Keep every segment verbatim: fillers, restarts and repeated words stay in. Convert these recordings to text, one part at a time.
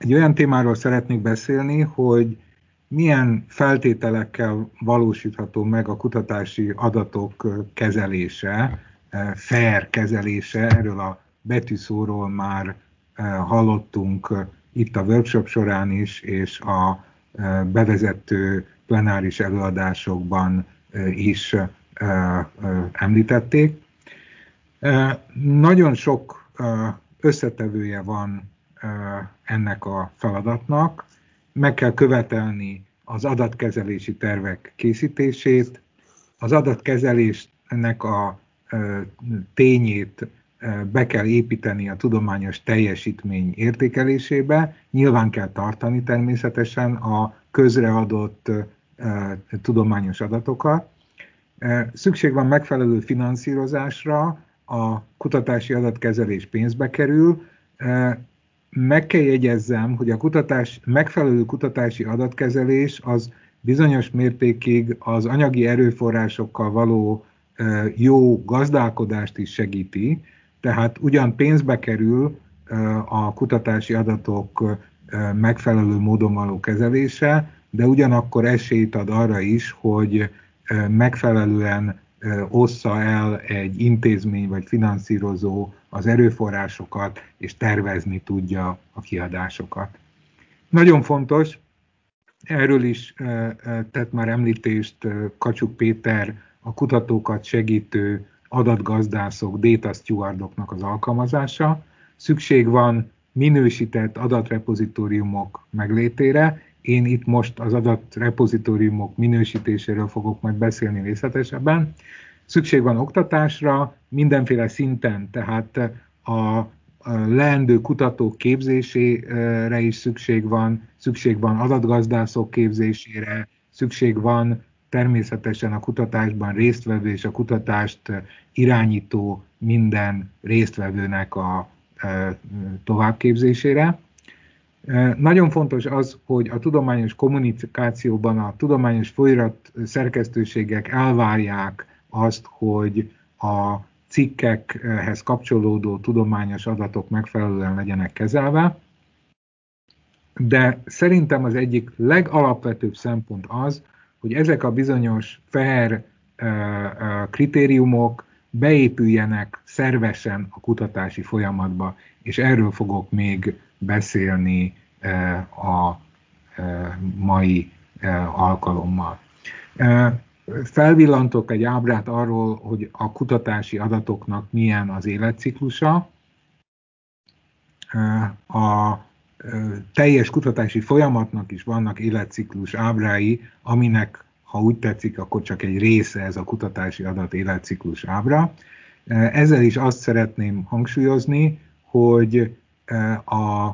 Egy olyan témáról szeretnék beszélni, hogy milyen feltételekkel valósítható meg a kutatási adatok kezelése, fair kezelése. Erről a betűszóról már hallottunk itt a workshop során is, és a bevezető plenáris előadásokban is említették. Nagyon sok összetevője van ennek a feladatnak. Meg kell követelni az adatkezelési tervek készítését, az adatkezelésnek a tényét be kell építeni a tudományos teljesítmény értékelésébe, nyilván kell tartani természetesen a közreadott tudományos adatokat. Szükség van megfelelő finanszírozásra, a kutatási adatkezelés pénzbe kerül. Meg kell jegyezzem, hogy a kutatás, megfelelő kutatási adatkezelés az bizonyos mértékig az anyagi erőforrásokkal való jó gazdálkodást is segíti, tehát ugyan pénzbe kerül a kutatási adatok megfelelő módon való kezelése, de ugyanakkor esélyt ad arra is, hogy megfelelően ossza el egy intézmény vagy finanszírozó az erőforrásokat, és tervezni tudja a kiadásokat. Nagyon fontos, erről is tett már említést Kacsuk Péter, a kutatókat segítő adatgazdászok, data stewardoknak az alkalmazása. Szükség van minősített adatrepozitóriumok meglétére. Én itt most az adatrepozitóriumok minősítéséről fogok majd beszélni részletesebben. Szükség van oktatásra mindenféle szinten, tehát a leendő kutatók képzésére is szükség van, szükség van adatgazdászok képzésére, szükség van természetesen a kutatásban résztvevő és a kutatást irányító minden résztvevőnek a továbbképzésére. Nagyon fontos az, hogy a tudományos kommunikációban a tudományos folyirat szerkesztőségek elvárják azt, hogy a cikkekhez kapcsolódó tudományos adatok megfelelően legyenek kezelve, de szerintem az egyik legalapvetőbb szempont az, hogy ezek a bizonyos fair kritériumok beépüljenek szervesen a kutatási folyamatba, és erről fogok még beszélni a mai alkalommal. Felvillantok egy ábrát arról, hogy a kutatási adatoknak milyen az életciklusa. A teljes kutatási folyamatnak is vannak életciklus ábrái, aminek, ha úgy tetszik, akkor csak egy része ez a kutatási adat életciklus ábra. Ezzel is azt szeretném hangsúlyozni, hogy a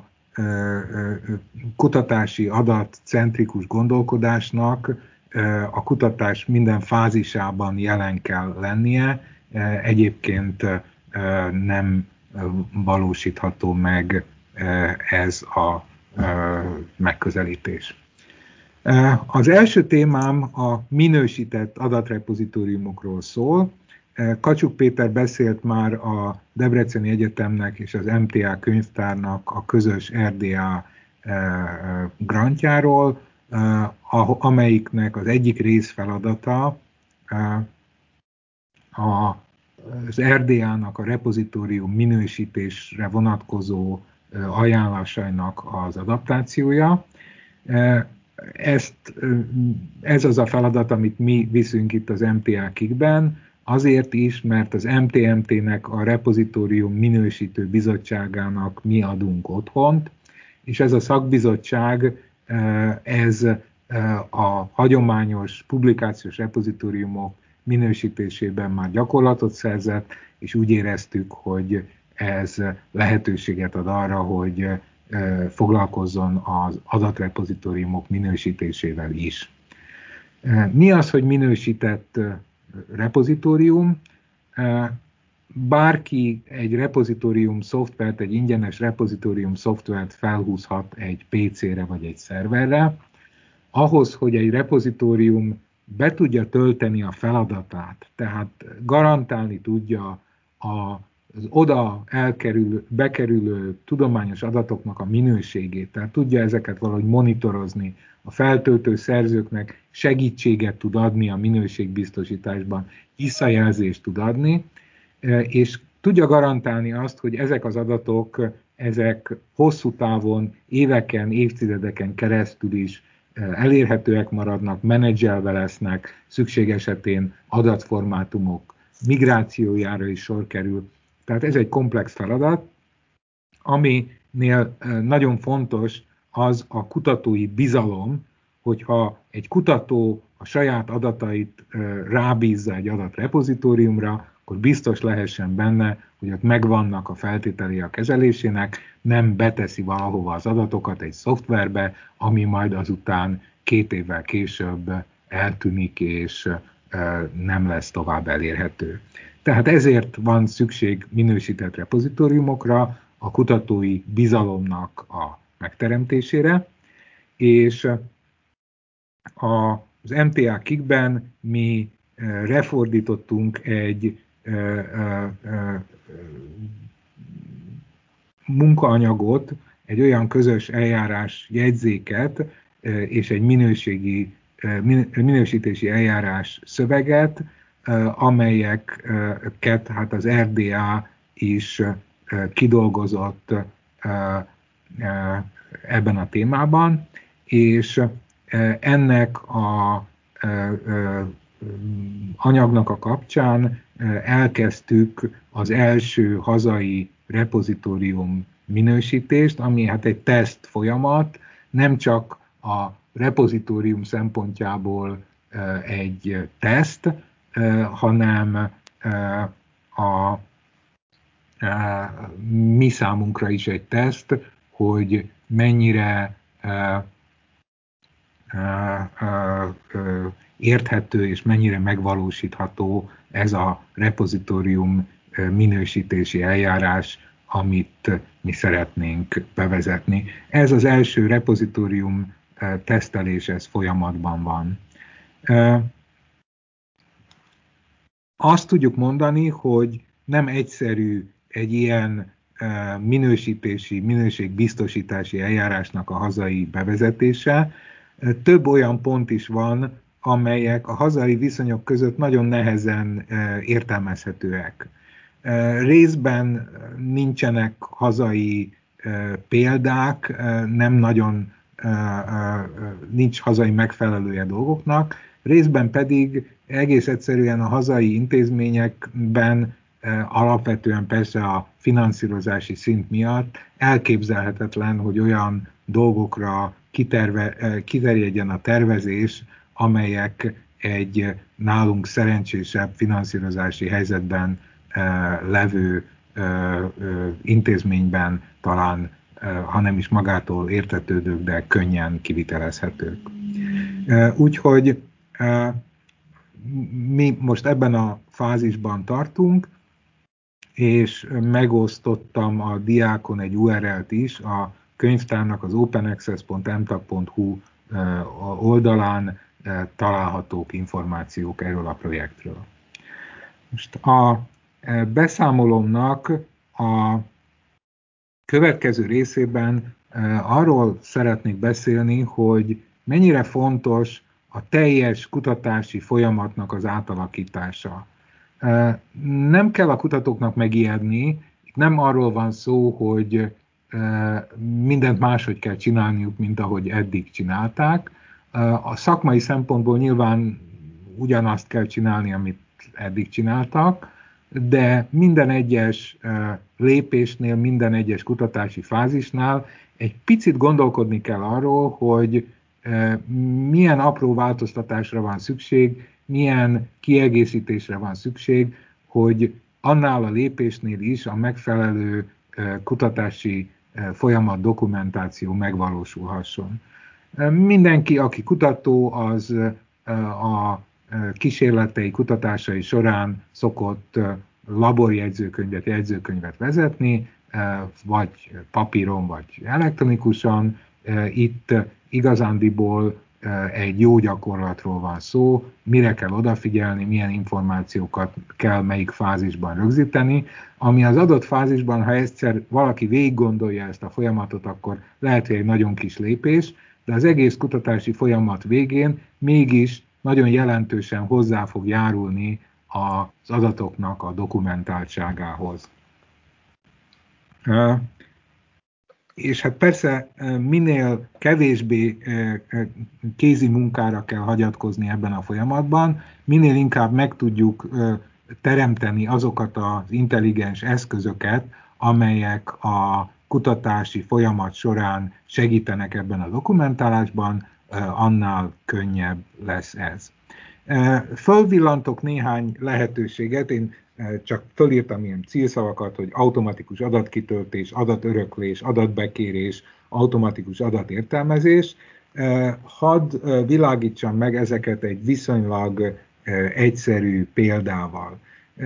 kutatási adatcentrikus gondolkodásnak a kutatás minden fázisában jelen kell lennie, egyébként nem valósítható meg ez a megközelítés. Az első témám a minősített adatrepozitóriumokról szól. Kacsuk Péter beszélt már a Debreceni Egyetemnek és az em té á könyvtárnak a közös er dé á grantjáról, amelyiknek az egyik részfeladata az er dé á-nak a repozitórium minősítésre vonatkozó ajánlásainak az adaptációja. Ezt, ez az a feladat, amit mi viszünk itt az em té á Kikben, azért is, mert az em té em té-nek a repozitórium minősítő bizottságának mi adunk otthont, és ez a szakbizottság, ez a hagyományos publikációs repozitóriumok minősítésében már gyakorlatot szerzett, és úgy éreztük, hogy ez lehetőséget ad arra, hogy foglalkozzon az adatrepozitóriumok minősítésével is. Mi az, hogy minősített repozitórium? Bárki egy repozitórium szoftvert, egy ingyenes repozitórium szoftvert felhúzhat egy pé cére vagy egy szerverre. Ahhoz, hogy egy repozitórium be tudja tölteni a feladatát, tehát garantálni tudja a az oda elkerül, bekerülő tudományos adatoknak a minőségét, tehát tudja ezeket valahogy monitorozni, a feltöltő szerzőknek segítséget tud adni a minőségbiztosításban, visszajelzést tud adni, és tudja garantálni azt, hogy ezek az adatok, ezek hosszú távon, éveken, évtizedeken keresztül is elérhetőek maradnak, menedzselve lesznek, szükség esetén adatformátumok migrációjára is sor kerül. Tehát ez egy komplex feladat, aminél nagyon fontos az a kutatói bizalom, hogyha egy kutató a saját adatait rábízza egy adatrepozitóriumra, akkor biztos lehessen benne, hogy ott megvannak a feltételei a kezelésének, nem beteszi valahova az adatokat egy szoftverbe, ami majd azután két évvel később eltűnik, és nem lesz tovább elérhető. Tehát ezért van szükség minősített repozitóriumokra, a kutatói bizalomnak a megteremtésére, és az em té á Kikben mi refordítottunk egy munkaanyagot, egy olyan közös eljárás jegyzéket és egy minőségi, minősítési eljárás szöveget, amelyeket hát az er dé á is kidolgozott ebben a témában, és ennek a anyagnak a kapcsán elkezdtük az első hazai repozitórium minősítést, ami hát egy teszt folyamat, nem csak a repozitórium szempontjából egy teszt, hanem a mi számunkra is egy teszt, hogy mennyire érthető és mennyire megvalósítható ez a repozitórium minősítési eljárás, amit mi szeretnénk bevezetni. Ez az első repozitórium tesztelés, ez folyamatban van. Azt tudjuk mondani, hogy nem egyszerű egy ilyen minősítési, minőségbiztosítási eljárásnak a hazai bevezetése. Több olyan pont is van, amelyek a hazai viszonyok között nagyon nehezen értelmezhetőek. Részben nincsenek hazai példák, nem nagyon nincs hazai megfelelője dolgoknak, részben pedig egész egyszerűen a hazai intézményekben alapvetően persze a finanszírozási szint miatt elképzelhetetlen, hogy olyan dolgokra kiterve, kiterjedjen a tervezés, amelyek egy nálunk szerencsésebb finanszírozási helyzetben levő intézményben talán, ha nem is magától értetődők, de könnyen kivitelezhetők. Úgyhogy mi most ebben a fázisban tartunk, és megosztottam a diákon egy u er el-t is, a könyvtárnak az openaccess pont em tag pont hu oldalán találhatók információk erről a projektről. Most a beszámolomnak a következő részében arról szeretnék beszélni, hogy mennyire fontos a teljes kutatási folyamatnak az átalakítása. Nem kell a kutatóknak megijedni, itt nem arról van szó, hogy mindent máshogy kell csinálniuk, mint ahogy eddig csinálták. A szakmai szempontból nyilván ugyanazt kell csinálni, amit eddig csináltak, de minden egyes lépésnél, minden egyes kutatási fázisnál egy picit gondolkodni kell arról, hogy milyen apró változtatásra van szükség, milyen kiegészítésre van szükség, hogy annál a lépésnél is a megfelelő kutatási folyamat dokumentáció megvalósulhasson. Mindenki, aki kutató, az a kísérletei, kutatásai során szokott laborjegyzőkönyvet, jegyzőkönyvet vezetni, vagy papíron, vagy elektronikusan. Itt igazándiból egy jó gyakorlatról van szó, mire kell odafigyelni, milyen információkat kell melyik fázisban rögzíteni, ami az adott fázisban, ha egyszer valaki végig gondolja ezt a folyamatot, akkor lehet, hogy egy nagyon kis lépés, de az egész kutatási folyamat végén mégis nagyon jelentősen hozzá fog járulni az adatoknak a dokumentáltságához. És hát persze minél kevésbé kézi munkára kell hagyatkozni ebben a folyamatban, minél inkább meg tudjuk teremteni azokat az intelligens eszközöket, amelyek a kutatási folyamat során segítenek ebben a dokumentálásban, annál könnyebb lesz ez. Fölvillantok néhány lehetőséget, én csak fölírtam ilyen cílszavakat, hogy automatikus adatkitöltés, adatöröklés, adatbekérés, automatikus adatértelmezés. Hadd világítsam meg ezeket egy viszonylag egyszerű példával.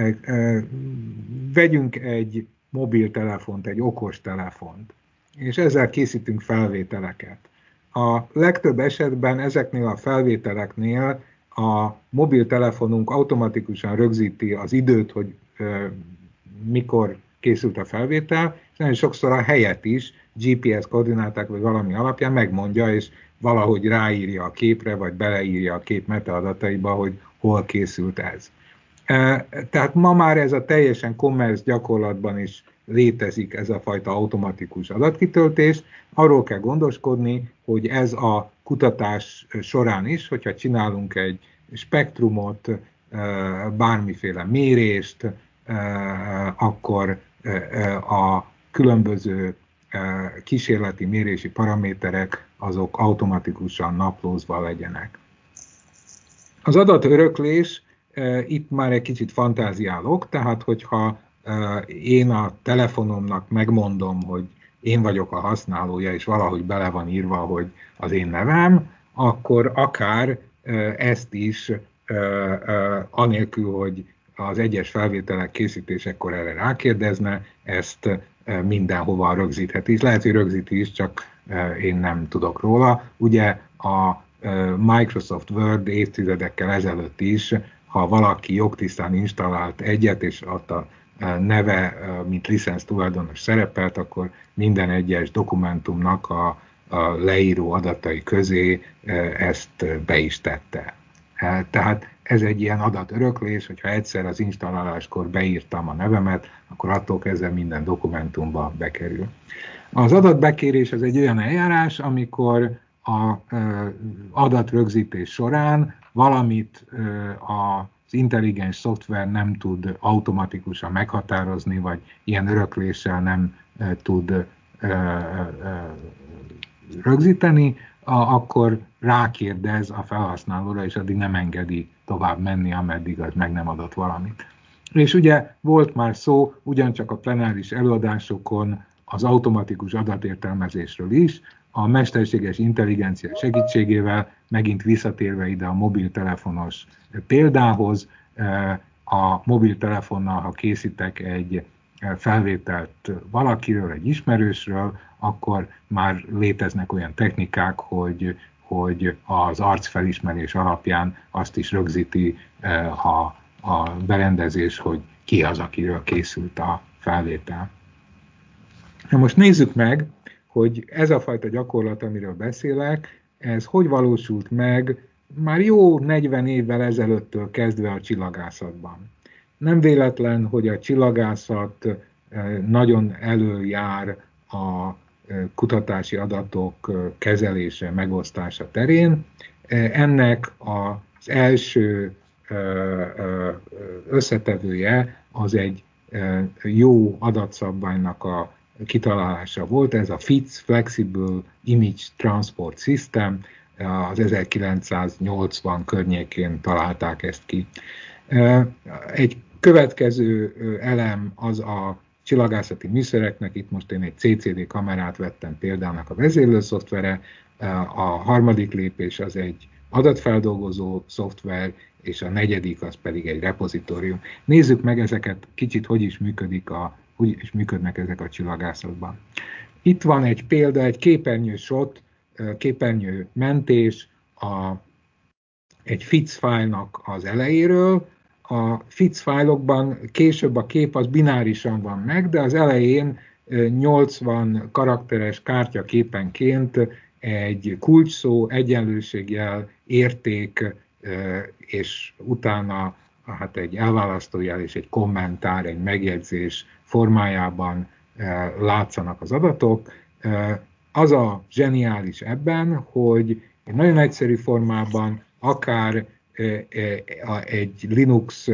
Vegyünk egy mobiltelefont, egy okostelefont, és ezzel készítünk felvételeket. A legtöbb esetben ezeknél a felvételeknél a mobiltelefonunk automatikusan rögzíti az időt, hogy ö, mikor készült a felvétel, és nagyon sokszor a helyet is gé pé es koordináták vagy valami alapján megmondja, és valahogy ráírja a képre, vagy beleírja a kép metaadataiba, hogy hol készült ez. E, tehát ma már ez a teljesen commerce gyakorlatban is létezik ez a fajta automatikus adatkitöltés. Arról kell gondoskodni, hogy ez a kutatás során is, hogyha csinálunk egy spektrumot, bármiféle mérést, akkor a különböző kísérleti mérési paraméterek azok automatikusan naplózva legyenek. Az adatöröklés, itt már egy kicsit fantáziálok, tehát hogyha én a telefonomnak megmondom, hogy én vagyok a használója, és valahogy bele van írva, hogy az én nevem, akkor akár ezt is anélkül, hogy az egyes felvételek készítésekor erre rákérdezne, ezt mindenhova rögzítheti. És lehet, hogy rögzíti is, csak én nem tudok róla. Ugye a Microsoft Word évtizedekkel ezelőtt is, ha valaki jogtisztán installált egyet, és ott a neve, mint licenc tulajdonos szerepelt, akkor minden egyes dokumentumnak a, a leíró adatai közé ezt be is tette. Tehát ez egy ilyen adatöröklés, hogyha egyszer az installáláskor beírtam a nevemet, akkor attól kezdve minden dokumentumba bekerül. Az adatbekérés az egy olyan eljárás, amikor az adatrögzítés során valamit a az intelligens szoftver nem tud automatikusan meghatározni, vagy ilyen örökléssel nem e, tud e, e, rögzíteni, a, akkor rákérdez a felhasználóra, és addig nem engedi tovább menni, ameddig az meg nem adott valamit. És ugye volt már szó ugyancsak a plenáris előadásokon az automatikus adatértelmezésről is, a mesterséges intelligencia segítségével, megint visszatérve ide a mobiltelefonos példához, a mobiltelefonnal, ha készítek egy felvételt valakiről, egy ismerősről, akkor már léteznek olyan technikák, hogy, hogy az arcfelismerés alapján azt is rögzíti a, a berendezés, hogy ki az, akiről készült a felvétel. Na most nézzük meg, hogy ez a fajta gyakorlat, amiről beszélek, ez hogy valósult meg már jó negyven évvel ezelőttől kezdve a csillagászatban. Nem véletlen, hogy a csillagászat nagyon előjár a kutatási adatok kezelése, megosztása terén. Ennek az első összetevője az egy jó adatszabványnak a kitalálása volt, ez a F I T S, Flexible Image Transport System, az ezerkilencszáznyolcvan környékén találták ezt ki. Egy következő elem az a csillagászati műszereknek, itt most én egy C C D kamerát vettem példának a vezérlőszoftvere, a harmadik lépés az egy adatfeldolgozó szoftver, és a negyedik az pedig egy repozitórium. Nézzük meg ezeket kicsit, hogy is működik a hogy is működnek ezek a csillagászatban. Itt van egy példa, egy képernyő shot, képernyő mentés a, egy F I C fájlnak az elejéről. A F I C fájlokban később a kép az binárisan van meg, de az elején nyolcvan karakteres kártyaképenként egy kulcsszó, egyenlőségjel, érték, és utána hát egy elválasztójel és egy kommentár, egy megjegyzés formájában látszanak az adatok. Az a zseniális ebben, hogy egy nagyon egyszerű formában akár egy Linux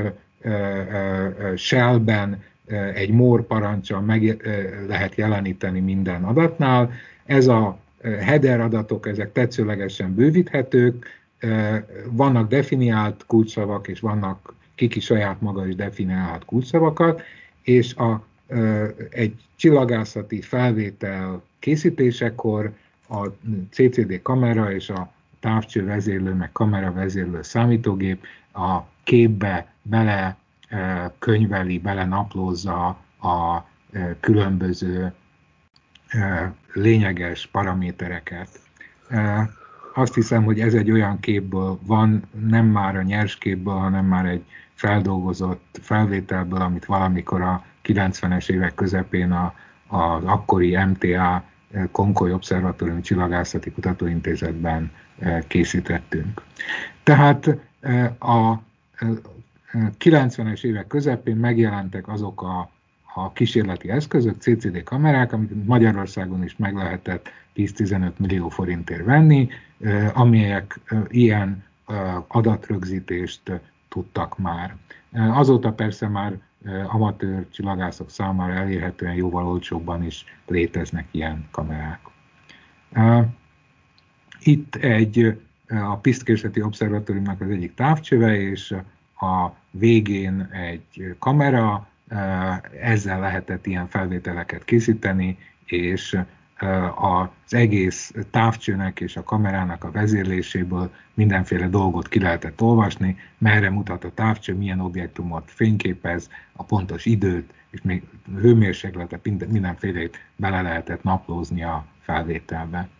shellben egy more parancsal meg lehet jeleníteni minden adatnál. Ez a header adatok, ezek tetszőlegesen bővíthetők, vannak definiált kulcsszavak, és vannak kiki saját maga is definiálhat kulcsszavakat, és a, egy csillagászati felvétel készítésekor a cé cé dé kamera és a távcső vezérlő, meg kamera vezérlő számítógép a képbe bele könyveli, bele naplózza a különböző lényeges paramétereket. Azt hiszem, hogy ez egy olyan képből van, nem már a nyers képből, hanem már egy feldolgozott felvételből, amit valamikor a kilencvenes évek közepén a, az akkori em té á Konkoly Obszervatórium Csillagászati Kutatóintézetben készítettünk. Tehát a kilencvenes évek közepén megjelentek azok a, a kísérleti eszközök, cé cé dé kamerák, amit Magyarországon is meg lehetett tíz-tizenöt millió forintért venni, amelyek ilyen adatrögzítést tudtak már. Azóta persze már amatőr csillagászok számára elérhetően jóval olcsóbban is léteznek ilyen kamerák. Itt egy a Piszkészeti Obszervatóriumnak az egyik távcsöve, és a végén egy kamera, ezzel lehetett ilyen felvételeket készíteni, és az egész távcsőnek és a kamerának a vezérléséből mindenféle dolgot ki lehetett olvasni, merre mutat a távcső, milyen objektumot fényképez, a pontos időt, és még hőmérsékletet, mindenfélét bele lehetett naplózni a felvételbe.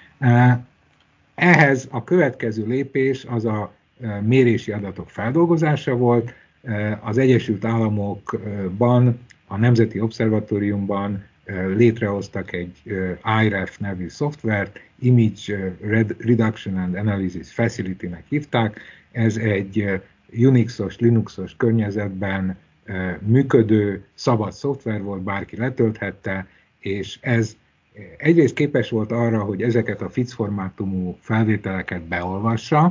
Ehhez a következő lépés az a mérési adatok feldolgozása volt. Az Egyesült Államokban, a Nemzeti Obszervatóriumban létrehoztak egy i ref nevű szoftvert, Image Reduction and Analysis Facility-nek hívták. Ez egy Unixos, Linuxos környezetben működő, szabad szoftver volt, bárki letölthette, és ez egyrészt képes volt arra, hogy ezeket a F I C formátumú felvételeket beolvassa,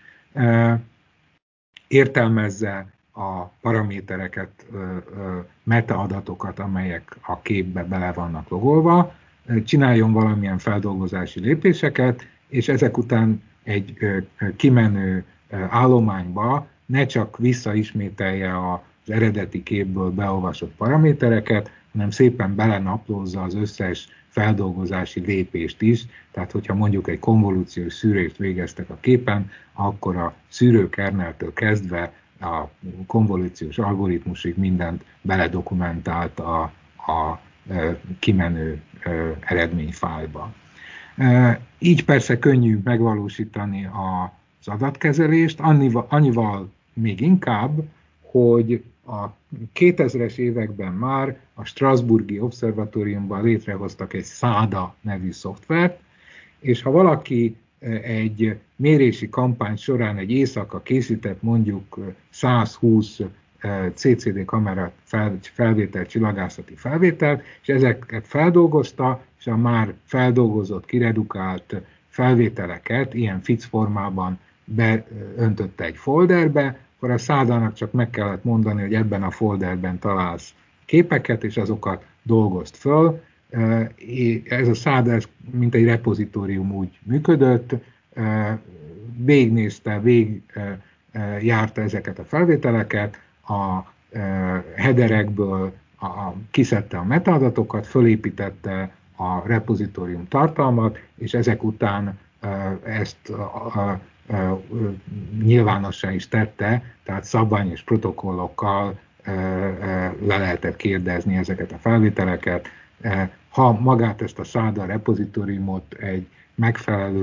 értelmezze a paramétereket, metaadatokat, amelyek a képbe bele vannak logolva, csináljon valamilyen feldolgozási lépéseket, és ezek után egy kimenő állományba ne csak visszaismételje az eredeti képből beolvasott paramétereket, hanem szépen belenaplózza az összes feldolgozási lépést is, tehát hogyha mondjuk egy konvolúciós szűrést végeztek a képen, akkor a szűrőkerneltől kezdve a konvolúciós algoritmusig mindent beledokumentált a, a kimenő eredményfájlba. Így persze könnyű megvalósítani az adatkezelést, annyival, annyival még inkább, hogy a kétezres években már a Strasbourgi Obszervatóriumban létrehoztak egy száda nevű szoftvert, és ha valaki egy mérési kampány során egy éjszaka készített mondjuk százhúsz cé cé dé kamera felvétel, csillagászati felvétel, és ezeket feldolgozta, és a már feldolgozott, kiredukált felvételeket ilyen F I C formában beöntötte egy folderbe, akkor a szádának csak meg kellett mondani, hogy ebben a folderben találsz képeket, és azokat dolgozt föl. Ez a száda, mint egy repozitórium úgy működött, végignézte, végigjárta ezeket a felvételeket, a headerekből a, kiszedte a metaadatokat, fölépítette a repozitórium tartalmat, és ezek után ezt a, a, a, nyilvánossá is tette, tehát szabvány és protokollokkal le lehetett kérdezni ezeket a felvételeket. Ha magát ezt a száda repozitóriumot egy megfelelő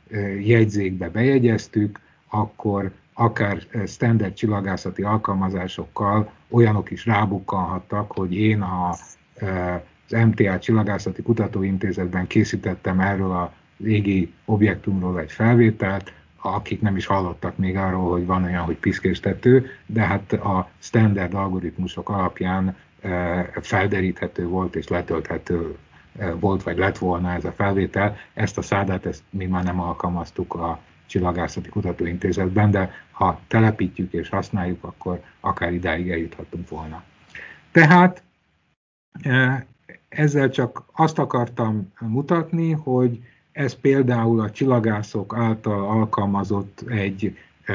jegyzékbe bejegyeztük, akkor akár standard csillagászati alkalmazásokkal olyanok is rábukkanhattak, hogy én a, az em té á Csillagászati Kutatóintézetben készítettem erről a égi objektumról egy felvételt, akik nem is hallottak még arról, hogy van olyan, hogy piszkéstető, de hát a standard algoritmusok alapján felderíthető volt és letölthető volt, vagy lett volna ez a felvétel. Ezt a szádát ezt mi már nem alkalmaztuk a Csillagászati Kutatóintézetben, de ha telepítjük és használjuk, akkor akár idáig eljuthatunk volna. Tehát ezzel csak azt akartam mutatni, hogy ez például a csillagászok által alkalmazott egy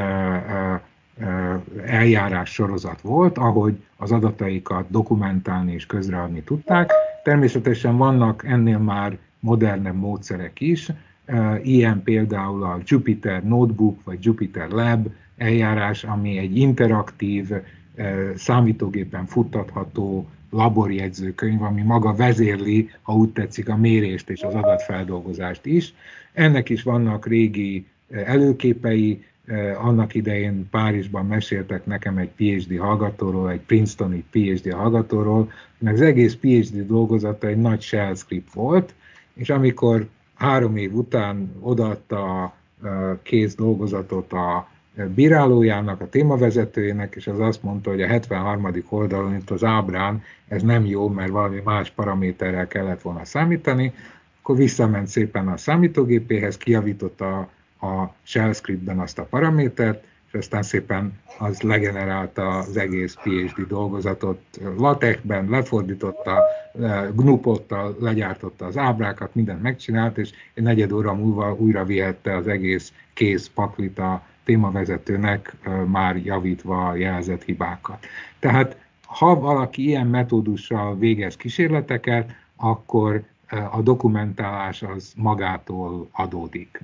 eljárás sorozat volt, ahogy az adataikat dokumentálni és közreadni tudták. Természetesen vannak ennél már modernebb módszerek is, ilyen például a Jupyter Notebook vagy Jupyter Lab eljárás, ami egy interaktív, számítógépen futtatható laborjegyzőkönyv, ami maga vezérli, ha úgy tetszik, a mérést és az adatfeldolgozást is. Ennek is vannak régi előképei, annak idején Párizsban meséltek nekem egy PhD hallgatóról, egy Princetoni PhD hallgatóról, meg az egész PhD dolgozata egy nagy shell script volt, és amikor három év után odaadta a kész dolgozatot a bírálójának, a témavezetőjének, és az azt mondta, hogy a hetvenharmadik oldalon itt az ábrán ez nem jó, mert valami más paraméterrel kellett volna számítani, akkor visszament szépen a számítógépéhez, kijavította a shell scriptben azt a paramétert, és aztán szépen az legenerálta az egész PhD dolgozatot latexben, lefordította, gnupottal legyártotta az ábrákat, mindent megcsinált, és egy negyed óra múlva újra vihette az egész kész paklit a témavezetőnek, már javítva a jelzett hibákat. Tehát ha valaki ilyen metódussal végez kísérleteket, akkor a dokumentálás az magától adódik.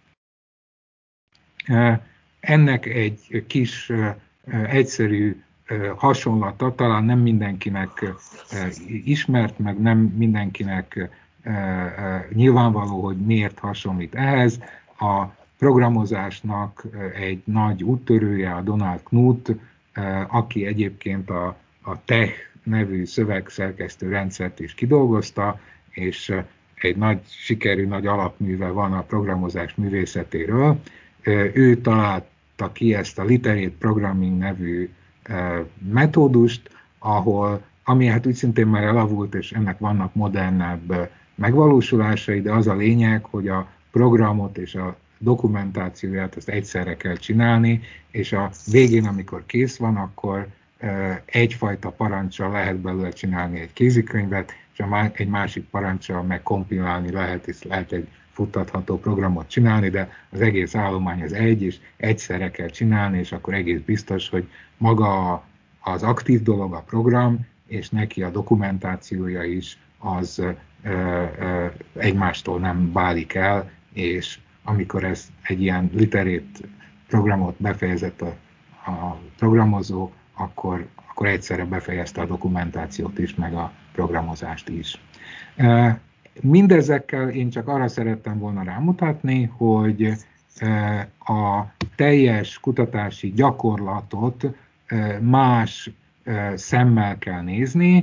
Ennek egy kis egyszerű hasonlata, talán nem mindenkinek ismert, meg nem mindenkinek nyilvánvaló, hogy miért hasonlít ehhez. A programozásnak egy nagy úttörője a Donald Knuth, aki egyébként a, a Tech nevű szövegszerkesztő rendszert is kidolgozta, és egy nagy sikerű, nagy alapműve van a programozás művészetéről. Ő találta ki ezt a Literate Programming nevű metódust, ahol, ami hát úgy szintén már elavult, és ennek vannak modernebb megvalósulásai, de az a lényeg, hogy a programot és a dokumentációját ezt egyszerre kell csinálni, és a végén, amikor kész van, akkor egyfajta parancsal lehet belőle csinálni egy kézikönyvet, és egy másik parancsal meg kompilálni lehet, és lehet egy futtatható programot csinálni, de az egész állomány az egy, és egyszerre kell csinálni, és akkor egész biztos, hogy maga az aktív dolog a program, és neki a dokumentációja is az ö, ö, egymástól nem válik el, és amikor ez egy ilyen literate programot befejezett a, a programozó, akkor, akkor egyszerre befejezte a dokumentációt is, meg a programozást is. Mindezekkel én csak arra szerettem volna rámutatni, hogy a teljes kutatási gyakorlatot más szemmel kell nézni,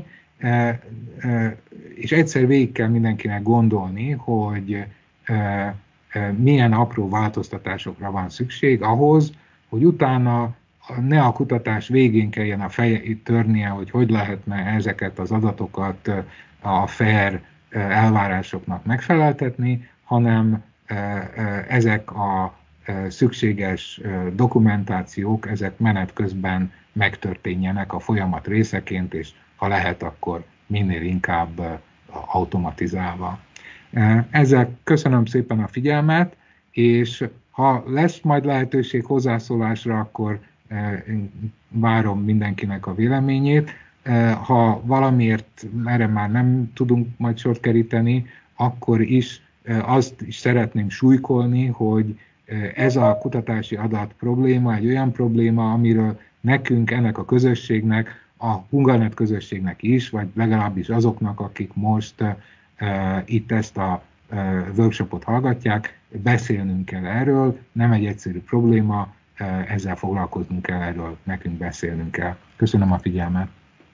és egyszer végig kell mindenkinek gondolni, hogy milyen apró változtatásokra van szükség ahhoz, hogy utána ne a kutatás végén kelljen a fejét törnie, hogy hogy lehetne ezeket az adatokat a fair elvárásoknak megfeleltetni, hanem ezek a szükséges dokumentációk, ezek menet közben megtörténjenek a folyamat részeként, és ha lehet, akkor minél inkább automatizálva. Ezzel köszönöm szépen a figyelmet, és ha lesz majd lehetőség hozzászólásra, akkor várom mindenkinek a véleményét. Ha valamiért erre már nem tudunk majd sort keríteni, akkor is azt is szeretném súlykolni, hogy ez a kutatási adat probléma egy olyan probléma, amiről nekünk, ennek a közösségnek, a Hunganet közösségnek is, vagy legalábbis azoknak, akik most itt ezt a workshopot hallgatják, beszélnünk kell erről, nem egy egyszerű probléma, ezzel foglalkoznunk kell, erről nekünk beszélnünk kell. Köszönöm a figyelmet!